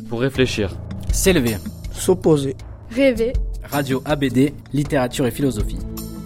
Pour réfléchir. S'élever. S'opposer. Rêver. Radio ABD, littérature et philosophie.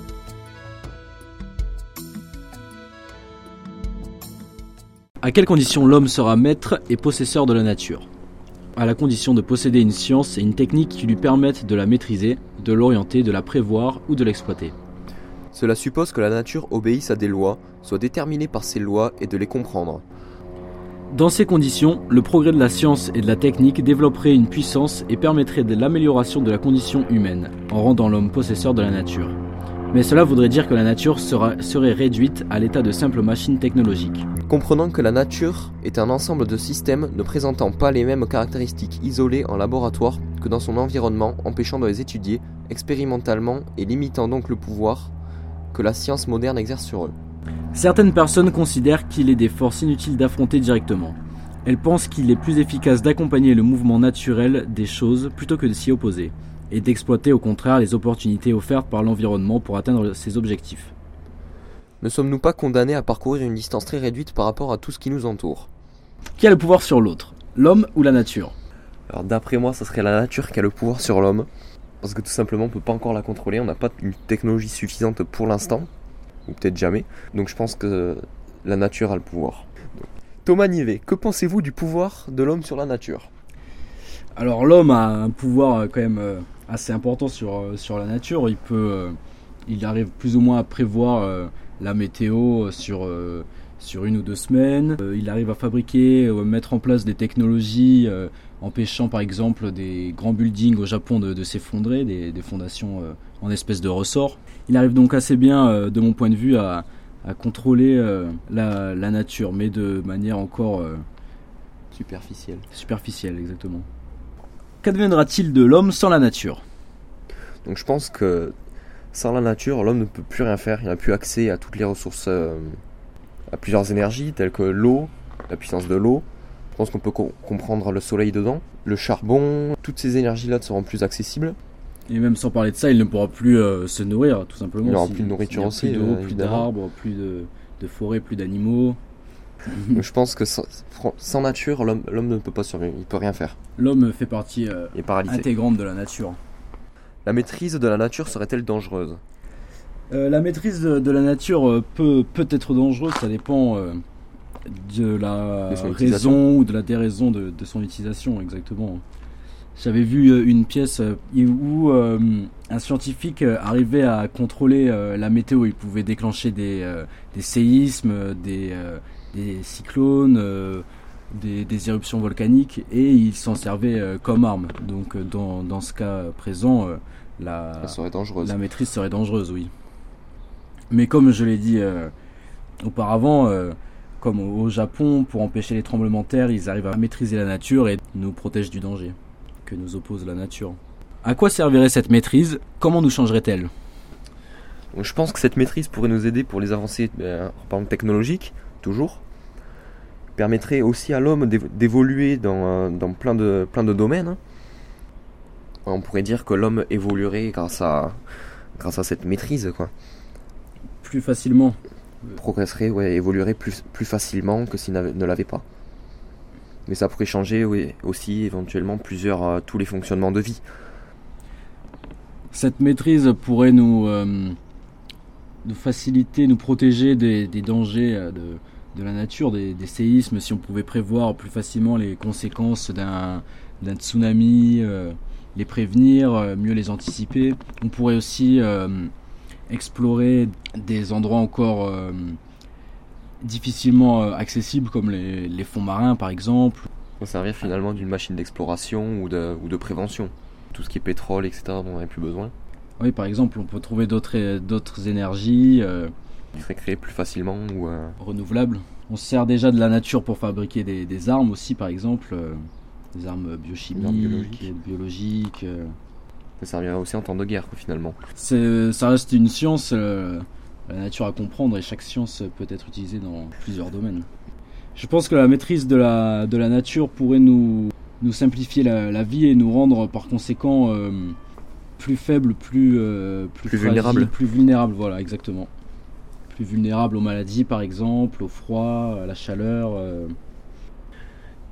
À quelles conditions l'homme sera maître et possesseur de la nature ? À la condition de posséder une science et une technique qui lui permettent de la maîtriser, de l'orienter, de la prévoir ou de l'exploiter. Cela suppose que la nature obéisse à des lois, soit déterminée par ces lois et de les comprendre. Dans ces conditions, le progrès de la science et de la technique développerait une puissance et permettrait de l'amélioration de la condition humaine, en rendant l'homme possesseur de la nature. Mais cela voudrait dire que la nature serait réduite à l'état de simple machine technologique. Comprenant que la nature est un ensemble de systèmes ne présentant pas les mêmes caractéristiques isolées en laboratoire que dans son environnement, empêchant de les étudier expérimentalement et limitant donc le pouvoir que la science moderne exerce sur eux. Certaines personnes considèrent qu'il est des forces inutiles d'affronter directement. Elles pensent qu'il est plus efficace d'accompagner le mouvement naturel des choses plutôt que de s'y opposer, et d'exploiter au contraire les opportunités offertes par l'environnement pour atteindre ses objectifs. Ne sommes-nous pas condamnés à parcourir une distance très réduite par rapport à tout ce qui nous entoure ? Qui a le pouvoir sur l'autre ? L'homme ou la nature ? Alors d'après moi, ce serait la nature qui a le pouvoir sur l'homme, parce que tout simplement on ne peut pas encore la contrôler, on n'a pas une technologie suffisante pour l'instant, ou peut-être jamais, donc je pense que la nature a le pouvoir. Thomas Nivet, que pensez-vous du pouvoir de l'homme sur la nature ? Alors l'homme a un pouvoir quand même assez important sur la nature. Il arrive plus ou moins à prévoir la météo sur une ou deux semaines. Il arrive à fabriquer, mettre en place des technologies empêchant par exemple des grands buildings au Japon de s'effondrer, des fondations en espèce de ressort. Il arrive donc assez bien, de mon point de vue, à contrôler la nature, mais de manière encore superficielle, exactement. Qu'adviendra-t-il de l'homme sans la nature ? Donc je pense que sans la nature, l'homme ne peut plus rien faire. Il n'a plus accès à toutes les ressources, à plusieurs énergies, telles que l'eau, la puissance de l'eau. Je pense qu'on peut comprendre le soleil dedans. Le charbon, toutes ces énergies-là ne seront plus accessibles. Et même sans parler de ça, il ne pourra plus se nourrir, tout simplement. Il n'aura plus de nourriture aussi. Plus d'eau, plus d'arbres, plus de forêts, plus d'animaux. Donc je pense que sans nature, l'homme ne peut pas survivre, il ne peut rien faire. L'homme fait partie intégrante de la nature. La maîtrise de la nature serait-elle dangereuse ? La maîtrise de la nature peut être dangereuse, ça dépend de la raison ou de la déraison de son utilisation, exactement. J'avais vu une pièce où un scientifique arrivait à contrôler la météo. Il pouvait déclencher des séismes, des cyclones, des éruptions volcaniques, et il s'en servait comme arme. Donc dans ce cas présent, la maîtrise serait dangereuse, oui. Mais comme je l'ai dit auparavant, comme au Japon, pour empêcher les tremblements de terre, ils arrivent à maîtriser la nature et nous protègent du danger que nous oppose la nature. À quoi servirait cette maîtrise ? Comment nous changerait-elle ? Donc, je pense que cette maîtrise pourrait nous aider pour les avancées par exemple technologiques, toujours. Permettrait aussi à l'homme d'évoluer dans plein de domaines. Hein. On pourrait dire que l'homme évoluerait grâce à cette maîtrise, quoi. Plus facilement. Progresserait, évoluerait plus facilement que s'il ne l'avait pas. Mais ça pourrait changer aussi éventuellement tous les fonctionnements de vie. Cette maîtrise pourrait nous faciliter, nous protéger des dangers de la nature, des séismes, si on pouvait prévoir plus facilement les conséquences d'un tsunami, les prévenir, mieux les anticiper. On pourrait aussi explorer des endroits encore difficilement accessibles comme les fonds marins par exemple. On va servir finalement d'une machine d'exploration ou de prévention. Tout ce qui est pétrole, etc. dont on n'avait plus besoin. Oui, par exemple, on peut trouver d'autres énergies qui seraient créées plus facilement ou renouvelables. On se sert déjà de la nature pour fabriquer des armes aussi, par exemple, des armes biochimiques, biologiques. Ça servirait aussi en temps de guerre, finalement. Ça reste une science, la nature à comprendre, et chaque science peut être utilisée dans plusieurs domaines. Je pense que la maîtrise de la nature pourrait nous simplifier la vie et nous rendre par conséquent plus faibles, plus vulnérables. Plus vulnérables, voilà, exactement. Plus vulnérables aux maladies, par exemple, au froid, à la chaleur.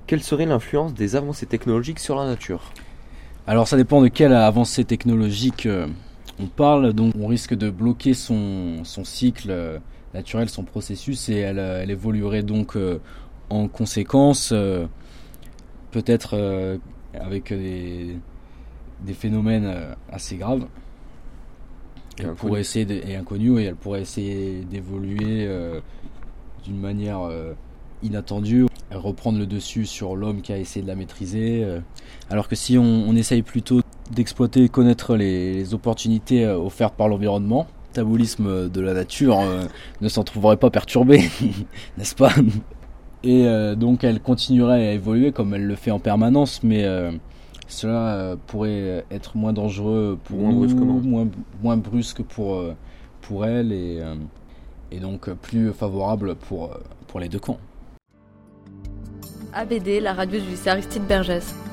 Quelle serait l'influence des avancées technologiques sur la nature ? Alors ça dépend de quelle avancée technologique on parle. Donc on risque de bloquer son cycle naturel, son processus, et elle évoluerait donc en conséquence, peut-être avec des phénomènes assez graves. Elle pourrait essayer inconnus, et elle pourrait essayer d'évoluer d'une manière inattendue, reprendre le dessus sur l'homme qui a essayé de la maîtriser. Alors que si on essaye plutôt d'exploiter et connaître les opportunités offertes par l'environnement, le métabolisme de la nature ne s'en trouverait pas perturbé, n'est-ce pas ? Et donc elle continuerait à évoluer comme elle le fait en permanence, mais cela pourrait être moins dangereux pour nous, moins brusque pour elle, et donc plus favorable pour les deux camps. ABD, la radio du lycée Aristide Bergès.